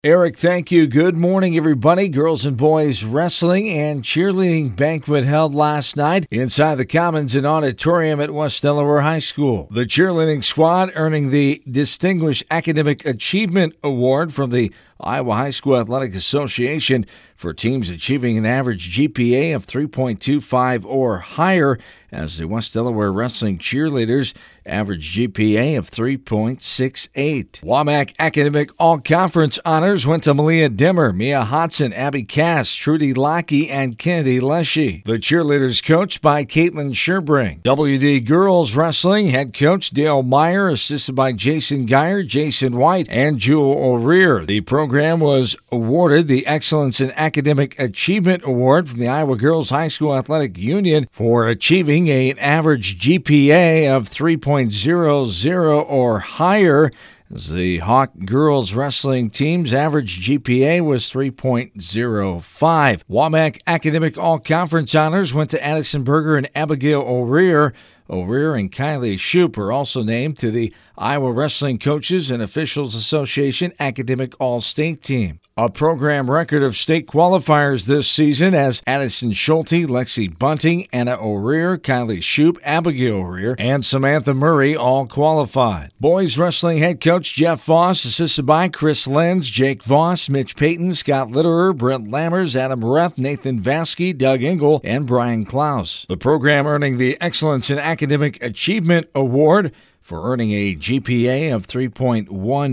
Eric, thank you. Good morning, everybody. Girls and boys wrestling and cheerleading banquet held last night inside the Commons and Auditorium at West Delaware High School. The cheerleading squad earning the Distinguished Academic Achievement Award from the Iowa High School Athletic Association for teams achieving an average GPA of 3.25 or higher, as the West Delaware Wrestling cheerleaders average GPA of 3.68. WAMAC Academic All-Conference honors went to Malia Dimmer, Mia Hodson, Abby Cass, Trudy Lockey, and Kennedy Leshy. The cheerleaders coached by Caitlin Sherbring. WD Girls Wrestling head coach Dale Meyer, assisted by Jason Geyer, Jason White, and Jewel O'Rear. The program was awarded the Excellence in Academic Achievement Award from the Iowa Girls High School Athletic Union for achieving an average GPA of 3.00 or higher. As the Hawk Girls Wrestling team's average GPA was 3.05. WAMAC Academic All-Conference honors went to Addison Berger and Abigail O'Rear. O'Rear and Kylie Shoup are also named to the Iowa Wrestling Coaches and Officials Association Academic All-State Team. A program record of state qualifiers this season as Addison Schulte, Lexi Bunting, Anna O'Rear, Kylie Shoup, Abigail O'Rear, and Samantha Murray all qualified. Boys Wrestling head coach Jeff Voss, assisted by Chris Lenz, Jake Voss, Mitch Payton, Scott Litterer, Brent Lammers, Adam Reth, Nathan Vasky, Doug Engel, and Brian Klaus. The program earning the Excellence in Academic Achievement Award for earning a GPA of 3.14.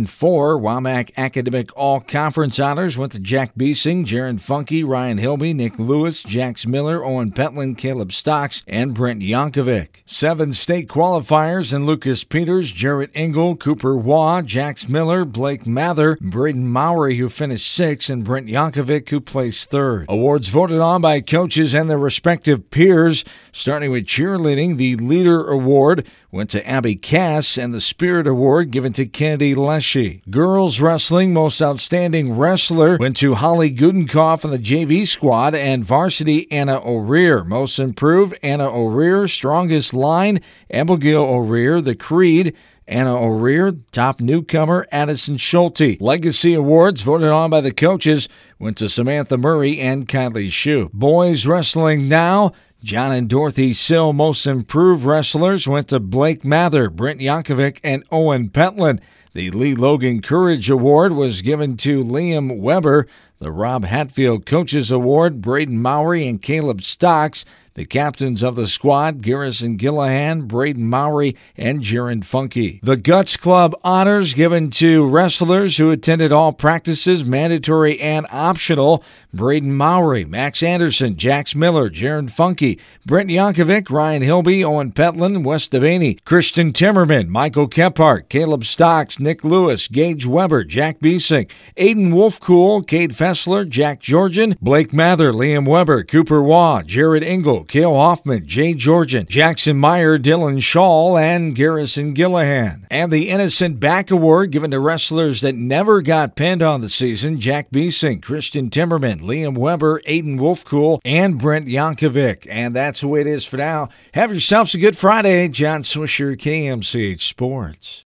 WAMAC Academic All-Conference honors went to Jack Biesing, Jaron Funke, Ryan Hilby, Nick Lewis, Jax Miller, Owen Petland, Caleb Stocks, and Brent Yankovic. 7 state qualifiers in Lucas Peters, Jarrett Engel, Cooper Waugh, Jax Miller, Blake Mather, Braden Mowry, who finished 6th, and Brent Yankovic, who placed 3rd. Awards voted on by coaches and their respective peers. Starting with cheerleading, the Leader Award went to Abby Cass, and the Spirit Award given to Kennedy Leshy. Girls Wrestling Most Outstanding Wrestler went to Holly Gudenkoff and the JV squad, and Varsity Anna O'Rear. Most Improved Anna O'Rear. Strongest Line Abigail O'Rear. The Creed Anna O'Rear. Top Newcomer Addison Schulte. Legacy Awards voted on by the coaches went to Samantha Murray and Kylie Shoup. Boys Wrestling now. John and Dorothy Sill Most Improved Wrestlers went to Blake Mather, Brent Yankovic, and Owen Petland. The Lee Logan Courage Award was given to Liam Weber. The Rob Hatfield Coaches Award, Braden Mowry and Caleb Stocks. The captains of the squad, Garrison Gillahan, Braden Mowry, and Jaron Funke. The Guts Club honors given to wrestlers who attended all practices, mandatory and optional. Braden Mowry, Max Anderson, Jax Miller, Jaron Funke, Brent Yankovic, Ryan Hilby, Owen Petland, Wes Devaney, Christian Timmerman, Michael Kephart, Caleb Stocks, Nick Lewis, Gage Weber, Jack Biesing, Aiden Wolfcool, Cade Fessler, Jack Georgian, Blake Mather, Liam Weber, Cooper Waugh, Jared Engel, Cale Hoffman, Jay Georgian, Jackson Meyer, Dylan Shaw, and Garrison Gillahan. And the Innocent Back Award given to wrestlers that never got pinned on the season, Jack Biesing, Christian Timmerman, Liam Weber, Aiden Wolfcool, and Brent Yankovic. And that's the way it is for now. Have yourselves a good Friday. John Swisher, KMCH Sports.